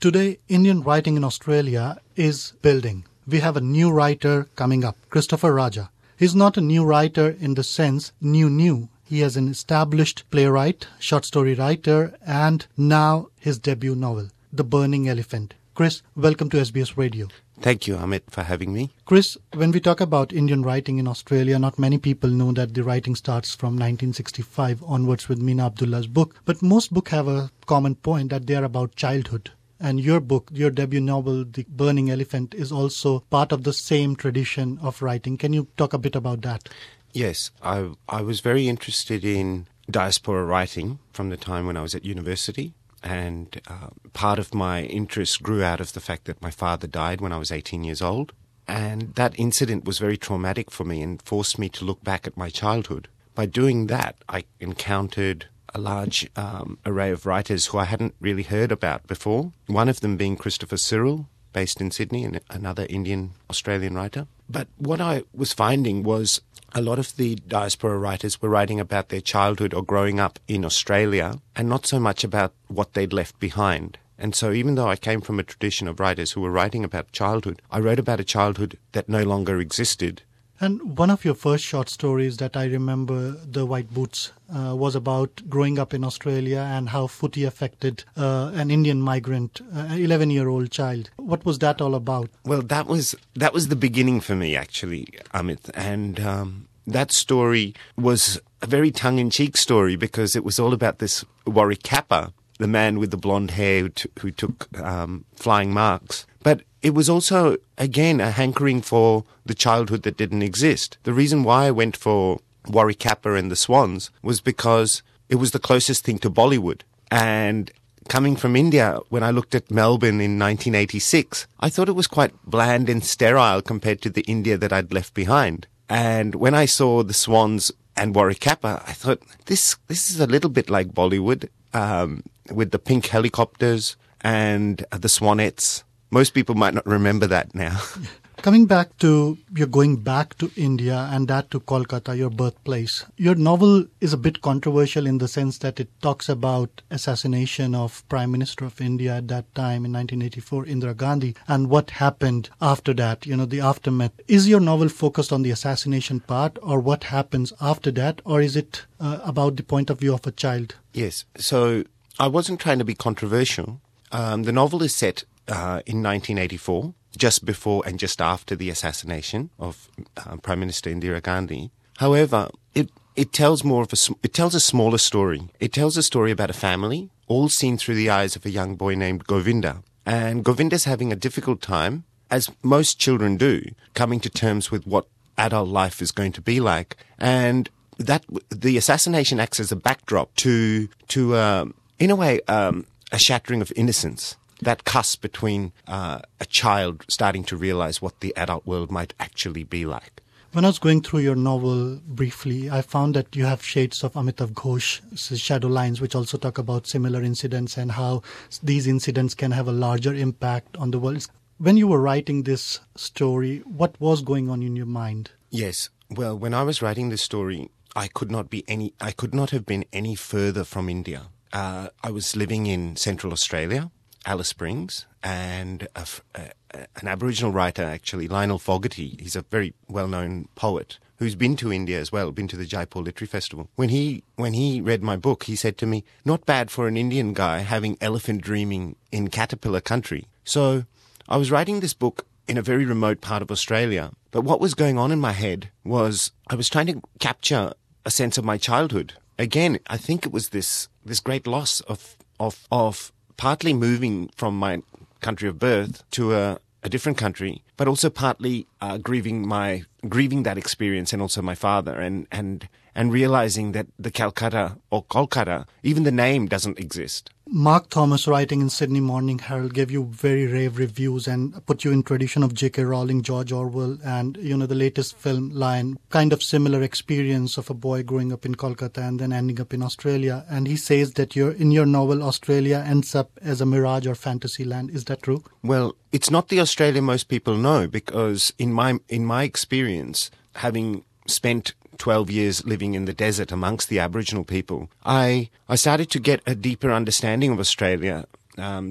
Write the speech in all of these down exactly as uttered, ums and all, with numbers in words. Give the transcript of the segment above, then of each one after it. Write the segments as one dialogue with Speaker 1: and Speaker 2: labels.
Speaker 1: Today, Indian writing in Australia is building. We have a new writer coming up, Christopher Raja. He's not a new writer in the sense new new. He is an established playwright, short story writer, and now his debut novel, The Burning Elephant. Chris, welcome to S B S Radio.
Speaker 2: Thank you, Amit, for having me.
Speaker 1: Chris, when we talk about Indian writing in Australia, not many people know that the writing starts from nineteen sixty-five onwards with Meena Abdullah's book. But most books have a common point that they are about childhood. And your book, your debut novel, The Burning Elephant, is also part of the same tradition of writing. Can you talk a bit about that?
Speaker 2: Yes, I, I was very interested in diaspora writing from the time when I was at university. And uh, part of my interest grew out of the fact that my father died when I was eighteen years old. And that incident was very traumatic for me and forced me to look back at my childhood. By doing that, I encountered a large um, array of writers who I hadn't really heard about before, one of them being Christopher Cyril, based in Sydney, and another Indian-Australian writer. But what I was finding was a lot of the diaspora writers were writing about their childhood or growing up in Australia and not so much about what they'd left behind. And so even though I came from a tradition of writers who were writing about childhood, I wrote about a childhood that no longer existed.
Speaker 1: And one of your first short stories that I remember, The White Boots, uh, was about growing up in Australia and how footy affected uh, an Indian migrant, uh, an eleven-year-old child. What was that all about?
Speaker 2: Well, that was that was the beginning for me, actually, Amit. And um, that story was a very tongue-in-cheek story because it was all about this Warwick Capper, the man with the blonde hair who, t- who took um, flying marks. But it was also, again, a hankering for the childhood that didn't exist. The reason why I went for Warwick Capper and the Swans was because it was the closest thing to Bollywood. And coming from India, when I looked at Melbourne in nineteen eighty-six, I thought it was quite bland and sterile compared to the India that I'd left behind. And when I saw the Swans and Warwick Capper, I thought, this this is a little bit like Bollywood, um, with the pink helicopters and the Swanettes. Most people might not remember that now.
Speaker 1: Coming back to, you're going back to India and that to Kolkata, your birthplace. Your novel is a bit controversial in the sense that it talks about assassination of Prime Minister of India at that time in nineteen eighty-four, Indira Gandhi, and what happened after that, you know, the aftermath. Is your novel focused on the assassination part or what happens after that, or is it uh, about the point of view of a child?
Speaker 2: Yes, so I wasn't trying to be controversial. Um, the novel is set Uh, in nineteen eighty-four, just before and just after the assassination of uh, Prime Minister Indira Gandhi. However, it it tells more of a it tells a smaller story. It tells a story about a family, all seen through the eyes of a young boy named Govinda. And Govinda's having a difficult time, as most children do, coming to terms with what adult life is going to be like. And that the assassination acts as a backdrop to to uh, in a way um, a shattering of innocence. That cusp between uh, a child starting to realize what the adult world might actually be like.
Speaker 1: When I was going through your novel briefly, I found that you have shades of Amitav Ghosh's Shadow Lines, which also talk about similar incidents and how these incidents can have a larger impact on the world. When you were writing this story, what was going on in your mind?
Speaker 2: Yes. Well, when I was writing this story, I could not be any. I could not have been any further from India. Uh, I was living in Central Australia, Alice Springs, and a, a, an Aboriginal writer, actually, Lionel Fogarty. He's a very well-known poet who's been to India as well, been to the Jaipur Literary Festival. When he when he read my book, he said to me, not bad for an Indian guy having elephant dreaming in caterpillar country. So I was writing this book in a very remote part of Australia, but what was going on in my head was I was trying to capture a sense of my childhood. Again, I think it was this this great loss of of of partly moving from my country of birth to a, a different country, but also partly uh, grieving my grieving that experience and also my father, and and and realizing that the Calcutta or Kolkata, even the name doesn't exist.
Speaker 1: Mark Thomas, writing in Sydney Morning Herald, gave you very rave reviews and put you in tradition of J K Rowling, George Orwell, and, you know, the latest film, Lion, kind of similar experience of a boy growing up in Kolkata and then ending up in Australia. And he says that you're, in your novel, Australia ends up as a mirage or fantasy land. Is that true?
Speaker 2: Well, it's not the Australia most people know, because in my in my experience, having spent twelve years living in the desert amongst the Aboriginal people, I I started to get a deeper understanding of Australia um, that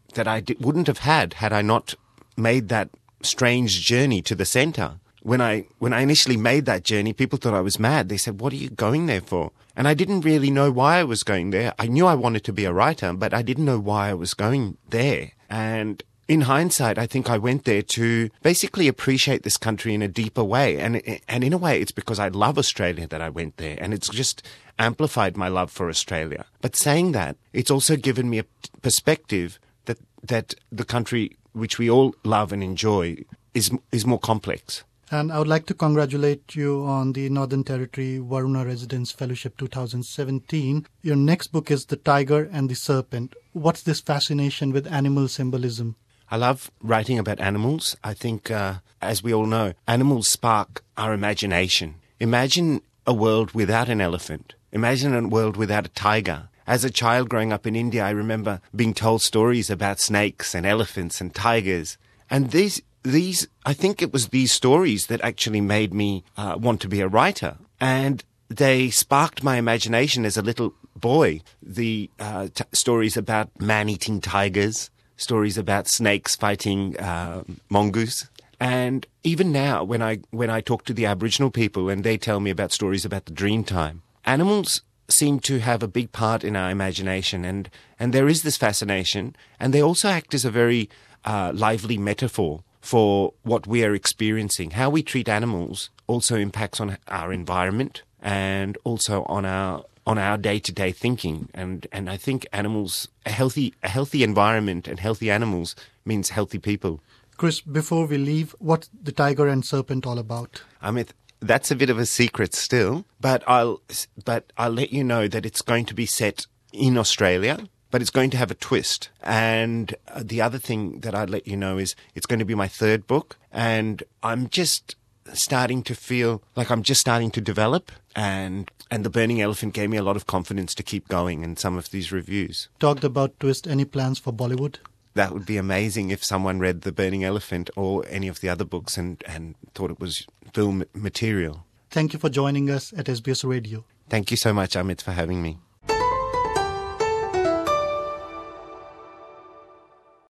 Speaker 2: that I d- wouldn't have had had I not made that strange journey to the centre. When I when I initially made that journey, people thought I was mad. They said, "What are you going there for?" And I didn't really know why I was going there. I knew I wanted to be a writer, but I didn't know why I was going there. And in hindsight, I think I went there to basically appreciate this country in a deeper way. And and in a way, it's because I love Australia that I went there. And it's just amplified my love for Australia. But saying that, it's also given me a perspective that that the country which we all love and enjoy is is more complex.
Speaker 1: And I would like to congratulate you on the Northern Territory Varuna Residence Fellowship twenty seventeen. Your next book is The Tiger and the Serpent. What's this fascination with animal symbolism?
Speaker 2: I love writing about animals. I think, uh, as we all know, animals spark our imagination. Imagine a world without an elephant. Imagine a world without a tiger. As a child growing up in India, I remember being told stories about snakes and elephants and tigers. And these, these, I think it was these stories that actually made me uh, want to be a writer. And they sparked my imagination as a little boy. The uh, t- stories about man-eating tigers, stories about snakes fighting uh, mongoose. And even now, when I when I talk to the Aboriginal people and they tell me about stories about the Dreamtime, animals seem to have a big part in our imagination, and, and there is this fascination, and they also act as a very uh, lively metaphor for what we are experiencing. How we treat animals also impacts on our environment and also on our on our day-to-day thinking. And, and I think animals, a healthy a healthy environment and healthy animals means healthy people.
Speaker 1: Chris, before we leave, what's The Tiger and Serpent all about?
Speaker 2: Amit, that's a bit of a secret still, but I'll but I'll let you know that it's going to be set in Australia, but it's going to have a twist. And uh, the other thing that I'd let you know is it's going to be my third book, and I'm just starting to feel like I'm just starting to develop, and and The Burning Elephant gave me a lot of confidence to keep going in some of these reviews.
Speaker 1: Talked about twist. Any plans for Bollywood?
Speaker 2: That would be amazing if someone read The Burning Elephant or any of the other books and, and thought it was film material.
Speaker 1: Thank you for joining us at S B S Radio.
Speaker 2: Thank you so much, Amit, for having me.